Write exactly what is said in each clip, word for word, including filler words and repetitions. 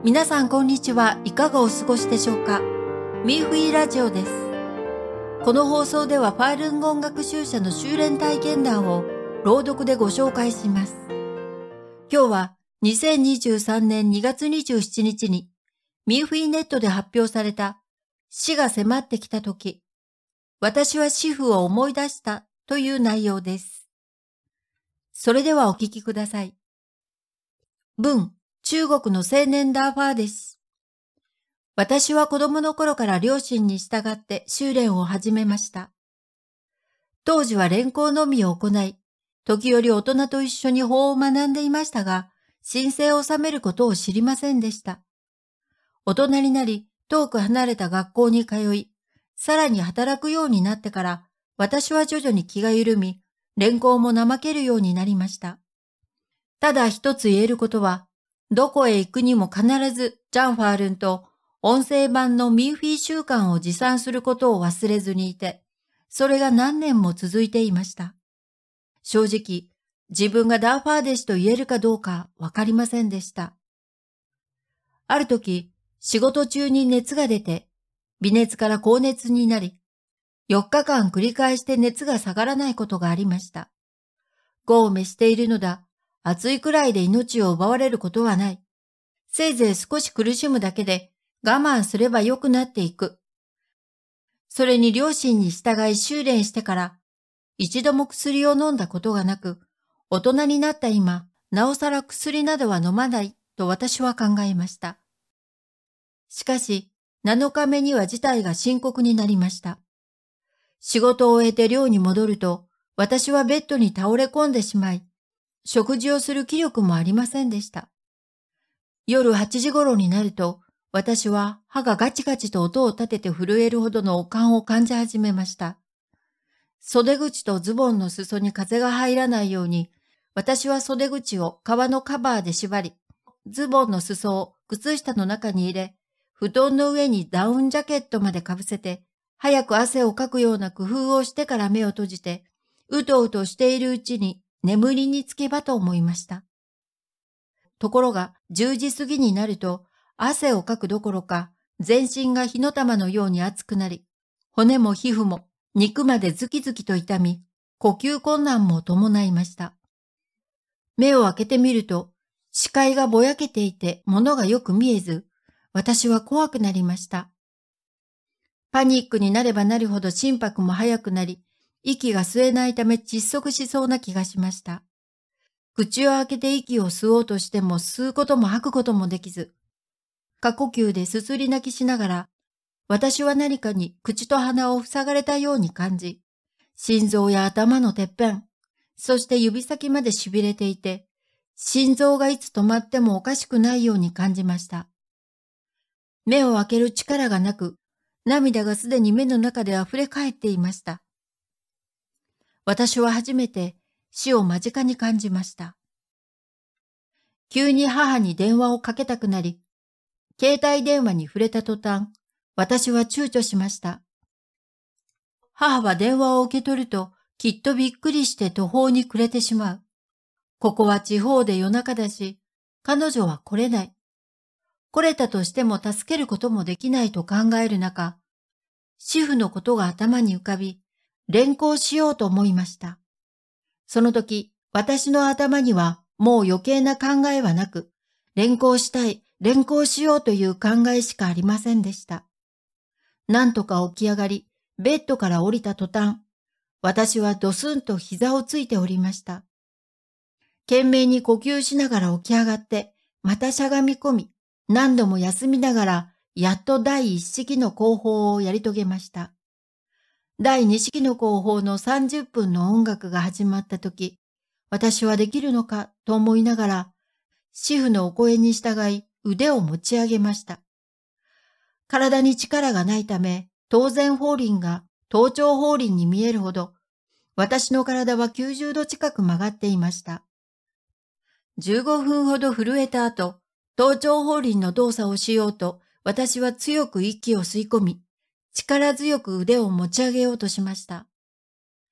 皆さんこんにちは。いかがお過ごしでしょうか。ミーフィーラジオです。この放送ではファールンゴン学習者の修練体験談を朗読でご紹介します。今日はにせんにじゅうさんねんにがつにじゅうしちにちにミーフィーネットで発表された死が迫ってきたとき、私は死父を思い出したという内容です。それではお聞きください。文、中国の青年ダーファーです。私は子供の頃から両親に従って修練を始めました。当時は練功のみを行い、時折大人と一緒に法を学んでいましたが、神聖を収めることを知りませんでした。大人になり、遠く離れた学校に通い、さらに働くようになってから、私は徐々に気が緩み、練功も怠けるようになりました。ただ一つ言えることは、どこへ行くにも必ずジャン・ファールンと音声版のミーフィー習慣を持参することを忘れずにいて、それが何年も続いていました。正直、自分がダーファー弟子と言えるかどうかわかりませんでした。ある時、仕事中に熱が出て、微熱から高熱になり、よっかかん繰り返して熱が下がらないことがありました。業を召しているのだ。暑いくらいで命を奪われることはない。せいぜい少し苦しむだけで我慢すれば良くなっていく。それに両親に従い修練してから一度も薬を飲んだことがなく、大人になった今、なおさら薬などは飲まないと私は考えました。しかし、なのかめには事態が深刻になりました。仕事を終えて寮に戻ると、私はベッドに倒れ込んでしまい、食事をする気力もありませんでした。夜はちじ頃になると、私は歯がガチガチと音を立てて震えるほどの悪寒を感じ始めました。袖口とズボンの裾に風が入らないように、私は袖口を革のカバーで縛り、ズボンの裾を靴下の中に入れ、布団の上にダウンジャケットまでかぶせて、早く汗をかくような工夫をしてから目を閉じて、うとうとしているうちに、眠りにつけばと思いました。ところがじゅうじ過ぎになると汗をかくどころか全身が火の玉のように熱くなり、骨も皮膚も肉までズキズキと痛み、呼吸困難も伴いました。目を開けてみると視界がぼやけていて物がよく見えず、私は怖くなりました。パニックになればなるほど心拍も速くなり、息が吸えないため窒息しそうな気がしました。口を開けて息を吸おうとしても吸うことも吐くこともできず、過呼吸ですすり泣きしながら、私は何かに口と鼻を塞がれたように感じ、心臓や頭のてっぺん、そして指先まで痺れていて、心臓がいつ止まってもおかしくないように感じました。目を開ける力がなく、涙がすでに目の中で溢れ返っていました。私は初めて死を間近に感じました。急に母に電話をかけたくなり、携帯電話に触れた途端、私は躊躇しました。母は電話を受け取ると、きっとびっくりして途方に暮れてしまう。ここは地方で夜中だし、彼女は来れない。来れたとしても助けることもできないと考える中、主婦のことが頭に浮かび、連行しようと思いました。その時、私の頭にはもう余計な考えはなく、連行したい、連行しようという考えしかありませんでした。なんとか起き上がり、ベッドから降りた途端、私はドスンと膝をついておりました。懸命に呼吸しながら起き上がって、またしゃがみ込み、何度も休みながら、やっと第一式の後方をやり遂げました。第二式の後方のさんじゅっぷんの音楽が始まったとき、私はできるのかと思いながら、主婦のお声に従い腕を持ち上げました。体に力がないため、当然法輪が頭頂法輪に見えるほど、私の体はきゅうじゅうど近く曲がっていました。じゅうごふんほど震えた後、頭頂法輪の動作をしようと、私は強く息を吸い込み、力強く腕を持ち上げようとしました。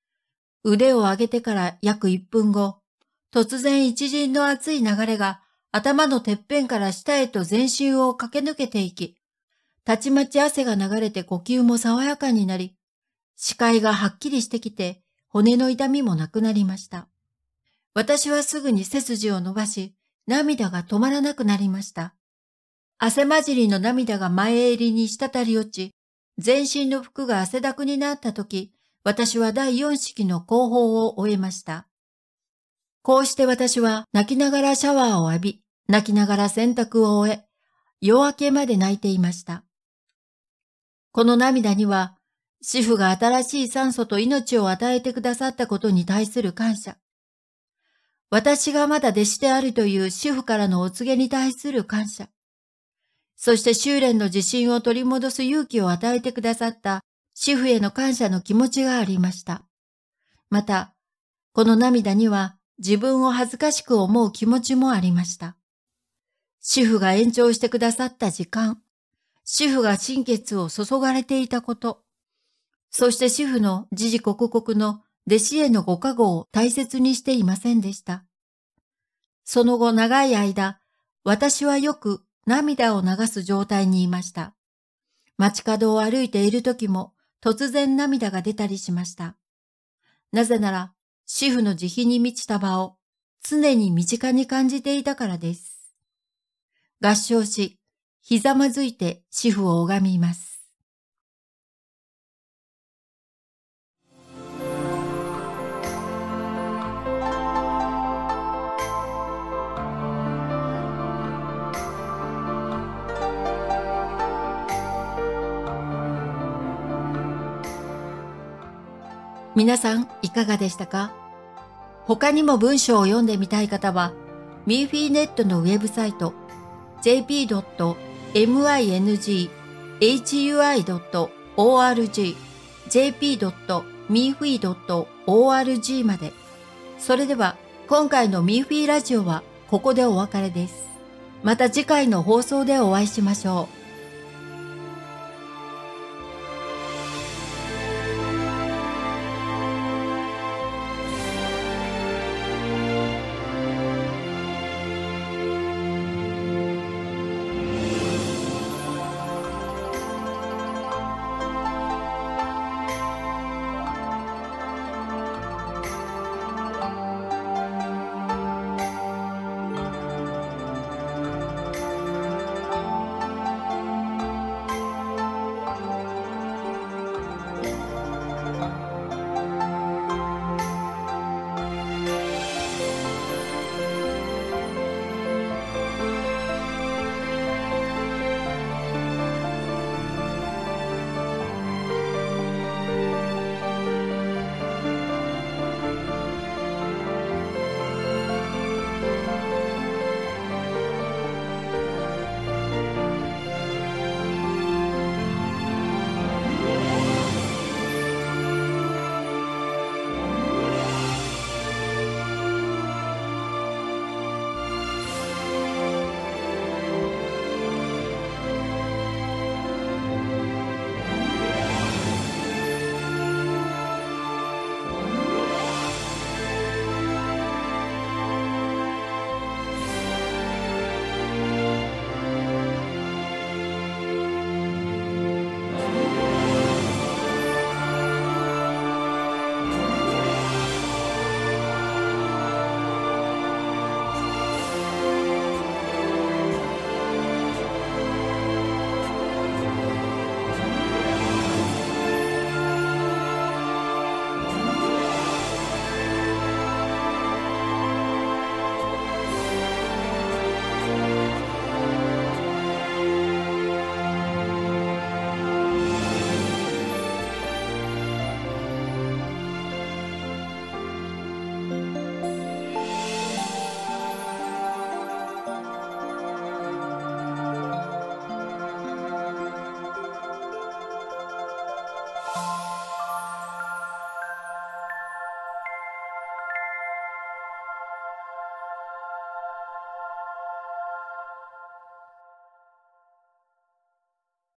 腕を上げてから約いっぷんご、突然一陣の熱い流れが頭のてっぺんから下へと全身を駆け抜けていき、たちまち汗が流れて呼吸も爽やかになり、視界がはっきりしてきて、骨の痛みもなくなりました。私はすぐに背筋を伸ばし、涙が止まらなくなりました。汗混じりの涙が前襟に滴り落ち、全身の服が汗だくになったとき、私は第四式の後方を終えました。こうして私は泣きながらシャワーを浴び、泣きながら洗濯を終え、夜明けまで泣いていました。この涙には、主婦が新しい酸素と命を与えてくださったことに対する感謝。私がまだ弟子であるという主婦からのお告げに対する感謝。そして修練の自信を取り戻す勇気を与えてくださった主婦への感謝の気持ちがありました。また、この涙には自分を恥ずかしく思う気持ちもありました。主婦が延長してくださった時間、主婦が心血を注がれていたこと、そして主婦の時々刻々の弟子へのご加護を大切にしていませんでした。その後長い間、私はよく涙を流す状態にいました。街角を歩いている時も突然涙が出たりしました。なぜなら、主婦の慈悲に満ちた場を常に身近に感じていたからです。合掌し、ひざまずいて主婦を拝みます。皆さんいかがでしたか？他にも文章を読んでみたい方は、ミーフィーネットのウェブサイト ジェーピードットミングハイドットオーアールジー ジェーピードットミーフィードットオーアールジー まで。それでは今回のミーフィーラジオはここでお別れです。また次回の放送でお会いしましょう。